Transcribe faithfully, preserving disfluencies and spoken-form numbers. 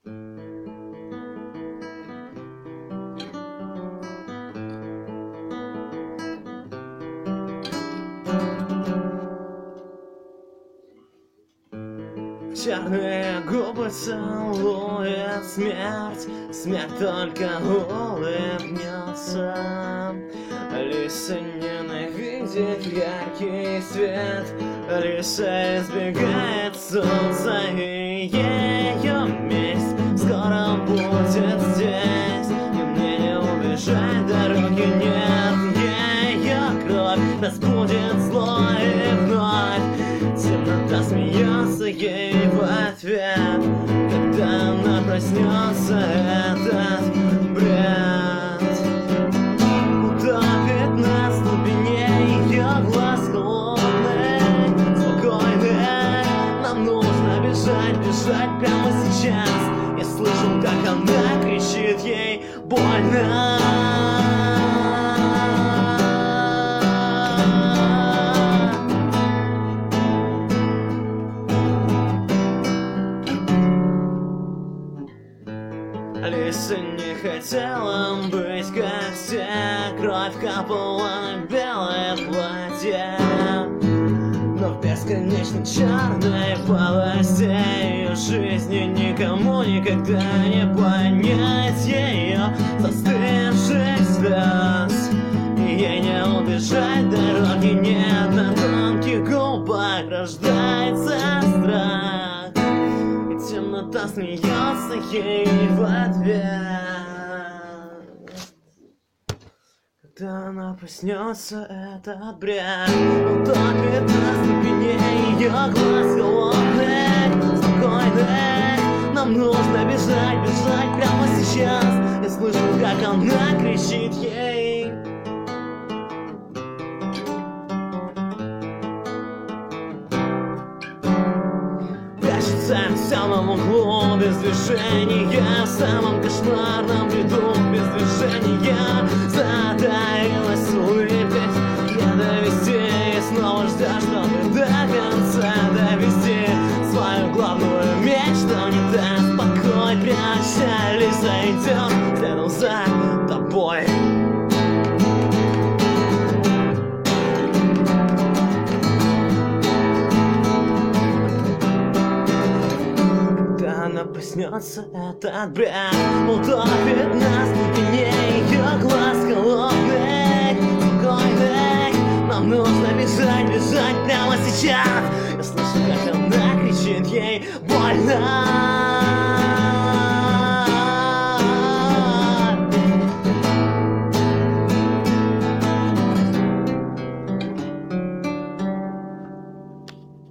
Черные губы целует смерть, смерть только улыбнется. Лиса ненавидит яркий свет, Лиса избегает солнца, и ее месть скоро будет здесь. И мне не убежать, дороги нет, ее кровь разбудит зло и вновь. Темнота смеется ей в ответ, когда она проснется, этот бред утопит нас в глубине ее глаз холодных, спокойных. Нам нужно бежать, бежать прямо сейчас. Я слышу, как она кричит, ей больно. Лиса не хотела быть как все, кровь капала на белое платье, но в бесконечно черной полосе ее жизни никому никогда не понять ее застывших слез. И ей не убежать, дороги нет, на тонких губах рождается страх. Темнота смеется ей в ответ, когда она проснется, этот бред утопит нас в глубине ее глаз холодных, спокойных. Нам нужно бежать, бежать прямо сейчас. Я слышу, как она кричит ей. В самом углу без движения, в самом кошмарном бреду без движения затаилась улыбка. Я довести и снова ждать, чтобы до конца довести свою главную мечту. Не даст покой, прощай, зайдем следом за тобой. Она проснется, этот бред утопит нас в глубине ее глаз холодных, спокойных. Нам нужно бежать, бежать прямо сейчас. Я слышу, как она кричит, ей больно.